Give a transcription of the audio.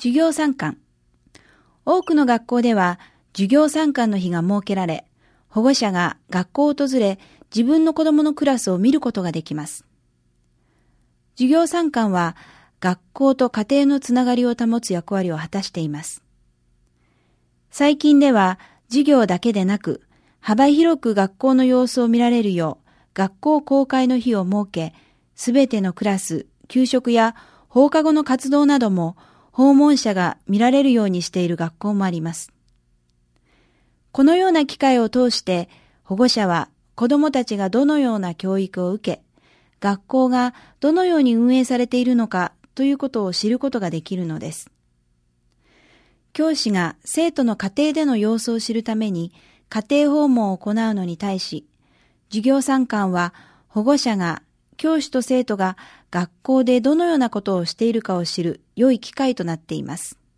授業参観。多くの学校では授業参観の日が設けられ、保護者が学校を訪れ、自分の子供のクラスを見ることができます。授業参観は学校と家庭のつながりを保つ役割を果たしています。最近では授業だけでなく、幅広く学校の様子を見られるよう、学校公開の日を設け、すべてのクラス、給食や放課後の活動なども訪問者が見られるようにしている学校もあります。このような機会を通して保護者は子どもたちがどのような教育を受け、学校がどのように運営されているのかということを知ることができるのです。教師が生徒の家庭での様子を知るために家庭訪問を行うのに対し、授業参観は保護者が教師と生徒が学校でどのようなことをしているかを知る良い機会となっています。